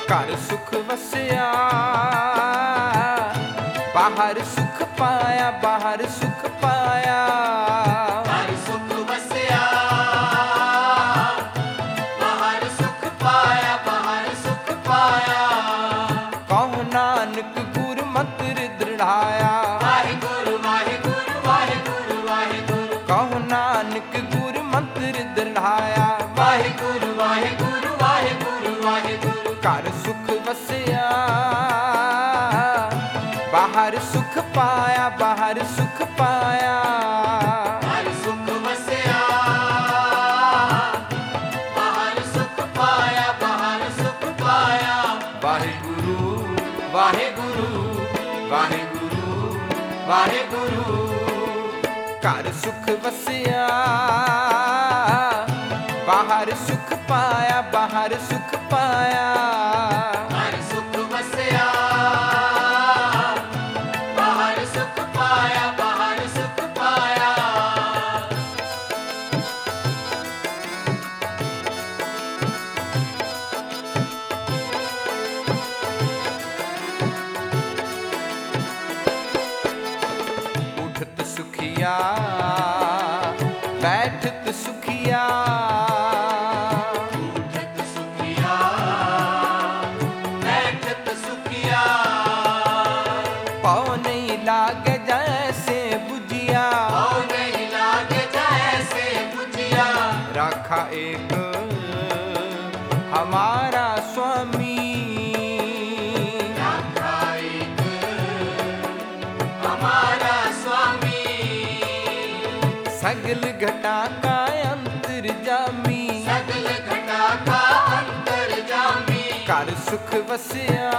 ਘਰ ਸੁਖ ਵਸਿਆ ਬਾਹਰ ਸੁਖ ਪਾਇਆ, ਬਾਹਰ ਸੁਖ ਪਾਇਆ। ਘਰ ਸੁਖ ਵਸਿਆ ਬਾਹਰ ਸੁਖ ਪਾਇਆ, ਬਾਹਰ ਸੁਖ ਪਾਇਆ। ਕਹੁ ਨਾਨਕ ਗੁਰ ਮੰਤਰ ਦ੍ਰਿੜਾਇਆ। ਵਾਹਿਗੁਰੂ ਵਾਹਿਗੁਰੂ ਵਾਹਿਗੁਰੂ ਵਾਹਿਗੁਰੂ। ਕਹੁ ਨਾਨਕ ਗੁਰ ਮੰਤਰ ਦ੍ਰਿੜਾਇਆ। ਵਾਹਿਗੁਰੂ ਵਾਹਿਗੁਰੂ ਵਾਹਿਗੁਰੂ ਵਾਹਿਗੁਰੂ। ਘਰ ਸੁਖ ਵਸਿਆ ਬਾਹਰ ਸੁਖ ਪਾਇਆ, ਬਾਹਰ ਸੁਖ ਪਾਇਆ। ਘਰ ਸੁਖ ਵਸਿਆ ਬਾਹਰ ਸੁਖ ਪਾਇਆ, ਬਾਹਰ ਸੁਖ ਪਾਇਆ। ਵਾਹਿਗੁਰੂ ਵਾਹਿਗੁਰੂ ਵਾਹਿਗੁਰੂ ਵਾਹਿਗੁਰੂ। ਘਰ ਸੁਖ ਵਸਿਆ ਬਾਹਰ ਸੁਖ ਪਾਇਆ, ਬਾਹਰ ਸੁਖ ਪਾਇਆ। ਘਰ ਸੁਖ ਵਸਿਆ ਬਾਹਰ ਸੁਖ ਪਾਇਆ, ਬਾਹਰ ਸੁਖ ਪਾਇਆ। ਉਠਤ ਸੁਖੀਆ ਬੈਠਤ ਸੁਖੀਆ। ਉਠਤ ਸੁਖੀਆ ਬੈਠਤ ਸੁਖੀਆ। ਪਉ ਨਹੀਂ ਲਾਗੇ ਜੈਸੇ ਬੁਝਿਆ। ਹਉ ਨਹੀਂ ਲਾਗੇ ਜੈਸੇ ਬੁਝਿਆ। राखा एक हमारा स्वामी। ਰਾਖਾ ਇੱਕ ਹਮਾਰਾ स्वामी। सगल घटा का अंतर्जामी। सगल घटा का अंतर्जामी। घर सुख वसिया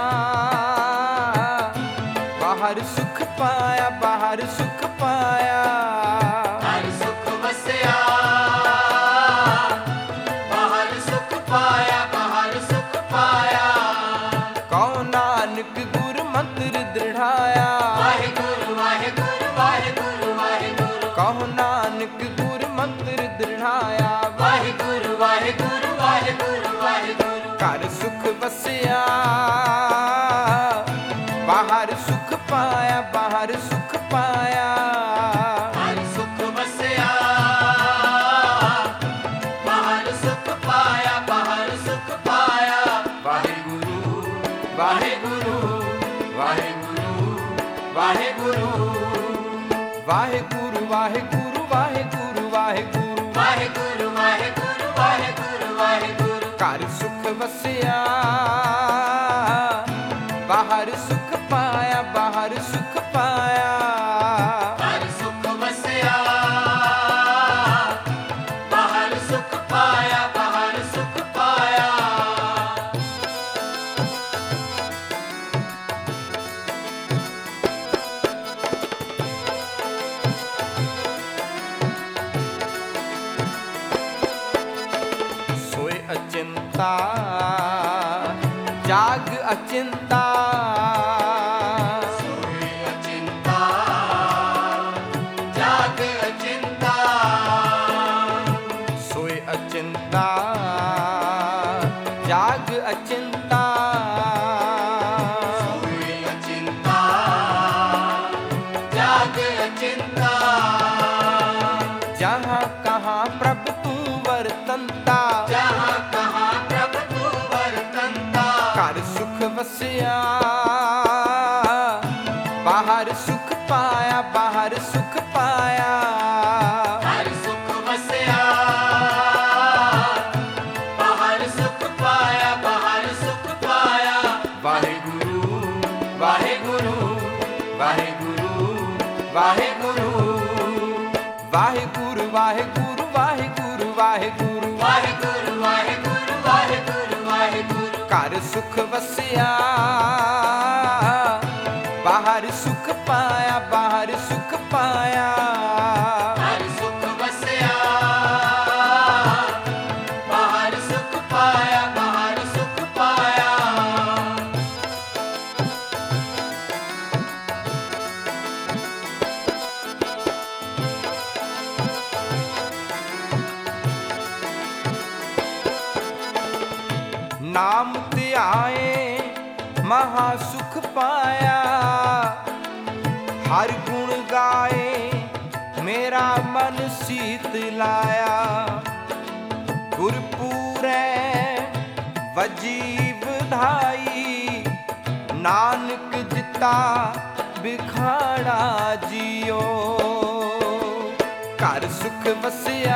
बाहर सुख पाया, बाहर सुख पाया। ਘਰ ਸੁਖ ਵਸਿਆ ਬਾਹਰ ਸੁਖ ਪਾਇਆ, ਬਾਹਰ ਸੁਖ ਪਾਇਆ। कौ नानक गुर मंत्र दृढ़ाया। ਵਾਹਿਗੁਰੂ ਵਾਹਿਗੁਰੂ ਵਾਹਿਗੁਰੂ ਵਾਹਿਗੁਰੂ। कहो नानक गुर मंत्र दृढ़ाया। ਵਾਹਿਗੁਰੂ ਵਾਹਿਗੁਰੂ ਵਾਹਿਗੁਰੂ ਵਾਹਿਗੁਰੂ। घर सुख वसिया बाहर सुख पाया, बाहर सुख पाया। ਘਰ ਸੁਖ ਵਸਿਆ ਬਾਹਰ ਸੁਖ ਪਾਇਆ, ਬਾਹਰ ਸੁਖ ਪਾਇਆ। वाहिगुरु वाहिगुरु वाहिगुरु वाहिगुरु वाहिगुरु वाहिगुरु वाहिगुरु वाहिगुरु। ਵਾਹਿਗੁਰੂ ਵਾਹਿਗੁਰੂ ਵਾਹਿਗੁਰੂ ਵਾਹਿਗੁਰੂ। घर सुख वसिया बाहर सुख पाया, बाहर सुख पाया। ਘਰ ਸੁਖ ਵਸਿਆ ਬਾਹਰ ਸੁਖ ਪਾਇਆ, ਬਾਹਰ ਸੁਖ ਪਾਇਆ। सोए अचिंता जाग अचिंता। ਸੋਏ ਅਚਿੰਤਾ ਜਾਗ ਅਚਿੰਤਾ। सोए अचिंता जाग अचिंता। ਸੋਏ ਅਚਿੰਤਾ ਜਾਗ ਅਚਿੰਤਾ। जहाँ कहाँ प्रभु तू वर्तनता। ਜਹਾਂ ਕਹਾਂ ਪ੍ਰਭ ਤੂੰ ਵਰਤੰਤਾ। घर सुख वसिया बाहर सुख पाया, बाहर सुख पाया। ਘਰ ਸੁਖ ਵਸਿਆ ਬਾਹਰ ਸੁਖ ਪਾਇਆ, ਬਾਹਰ ਸੁਖ ਪਾਇਆ। वाहिगुरु वाहिगुरु वाहिगुरु वाहिगुरु वाहिगुरु वाहिगुरु वाहिगुरु वाहिगुरु। ਵਾਹਿਗੁਰੂ ਵਾਹਿਗੁਰੂ ਵਾਹਿਗੁਰੂ ਵਾਹਿਗੁਰੂ। घर सुख वसिया बाहर सुख पाया, बाहर सुख पाया। ਘਰ ਸੁਖ ਵਸਿਆ ਬਾਹਰ ਸੁਖ ਪਾਇਆ, ਬਾਹਰ ਸੁਖ ਪਾਇਆ। ਨਾਮ ਧਿਆਏ ਮਹਾ ਸੁਖ ਪਾਇਆ। ਹਰ ਗੁਣ ਗਾਏ ਮੇਰਾ ਮਨ ਸੀਤ ਲਾਇਆ। ਗੁਰਪੂਰੈ ਵਜੀ ਵਧਾਈ ਨਾਨਕ ਜਿਤਾ ਬਿਖਾੜਾ ਜੀਓ। ਘਰ ਸੁਖ ਵਸਿਆ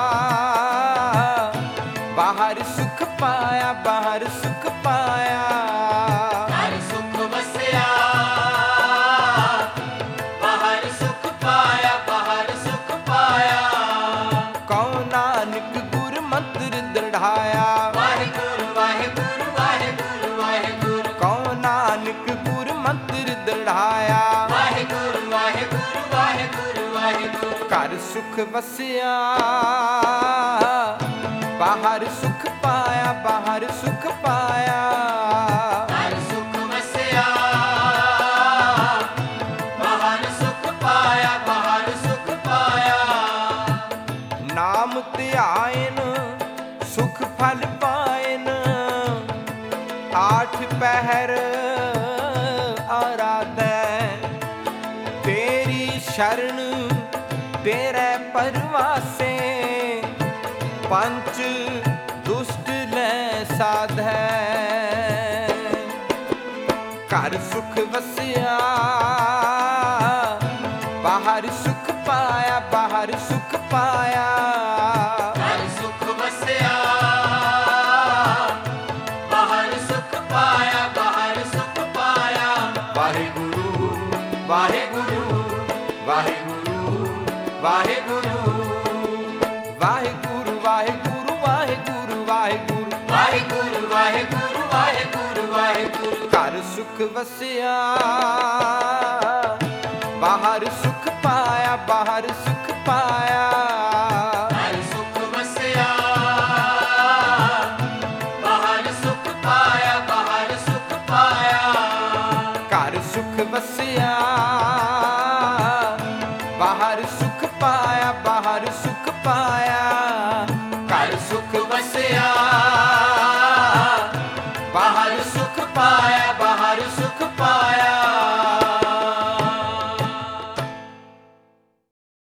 ਬਾਹਰ ਸੁਖ ਪਾਇਆ, ਬਾਹਰ ਸੁਖ ਪਾਇਆ। ਘਰ ਸੁਖ ਵਸਿਆ ਬਾਹਰ ਸੁਖ ਪਾਇਆ, ਬਾਹਰ ਸੁਖ ਪਾਇਆ। ਕਉ ਨਾਨਕ ਗੁਰ ਮੰਤਰ ਦ੍ਰਿੜਾਇਆ। ਵਾਹਿਗੁਰੂ ਵਾਹਿਗੁਰੂ ਵਾਹਿਗੁਰੂ ਵਾਹਿਗੁਰੂ। ਕਉ ਨਾਨਕ ਗੁਰ ਮੰਤਰ ਦ੍ਰਿੜਾਇਆ। ਵਾਹਿਗੁਰੂ ਵਾਹਿਗੁਰੂ ਵਾਹਿਗੁਰੂ ਵਾਹਿਗੁਰੂ। ਘਰ ਸੁਖ ਵਸਿਆ ਬਾਹਰ ਸੁਖ ਪਾਇਆ, ਬਾਹਰ ਸੁਖ ਪਾਇਆ। ਘਰ ਸੁਖ ਵਸਿਆ ਬਾਹਰ ਸੁਖ ਪਾਇਆ, ਬਾਹਰ ਸੁਖ ਪਾਇਆ। ਨਾਮ ਧਿਆਇਨ ਸੁਖ ਫਲ ਪਾਇਨ। ਆਠ ਪਹਿਰ ਆਰਾਧੈ ਤੇਰੀ ਸ਼ਰਨ ਤੇਰੇ ਪਰਵਾਸੇ। ਪੰਚ ਦੁਸ਼ਟ ਲੈ ਸਾਧੈ ਘਰ ਸੁਖ ਵਸਿਆ ਬਾਹਰ ਸੁਖ ਪਾਇਆ, ਬਾਹਰ ਸੁਖ ਪਾਇਆ। ਘਰ ਸੁਖ ਵਸਿਆ ਬਾਹਰ ਸੁਖ ਪਾਇਆ, ਬਾਹਰ ਸੁਖ ਪਾਇਆ। ਵਾਹਿਗੁਰੂ ਵਾਹਿਗੁਰੂ ਵਾਹਿਗੁਰੂ ਵਾਹਿਗੁਰੂ ਵਾਹਿਗੁਰੂ ਵਾਹਿਗੁਰੂ ਵਾਹਿਗੁਰੂ ਵਾਹਿਗੁਰੂ। ਵਾਹਿਗੁਰੂ ਵਾਹਿਗੁਰੂ ਵਾਹਿਗੁਰੂ ਵਾਹਿਗੁਰੂ। ਘਰ ਸੁਖ ਵਸਿਆ ਬਾਹਰ ਸੁਖ ਪਾਇਆ, ਬਾਹਰ ਸੁਖ ਪਾਇਆ। ਘਰ ਸੁਖ ਵਸਿਆ ਬਾਹਰ ਸੁਖ ਪਾਇਆ, ਬਾਹਰ ਸੁਖ ਪਾਇਆ। ਘਰ ਸੁਖ ਵਸਿਆ ਬਾਹਰ ਸੁਖ ਪਾਇਆ, ਬਾਹਰ ਸੁਖ ਪਾਇਆ।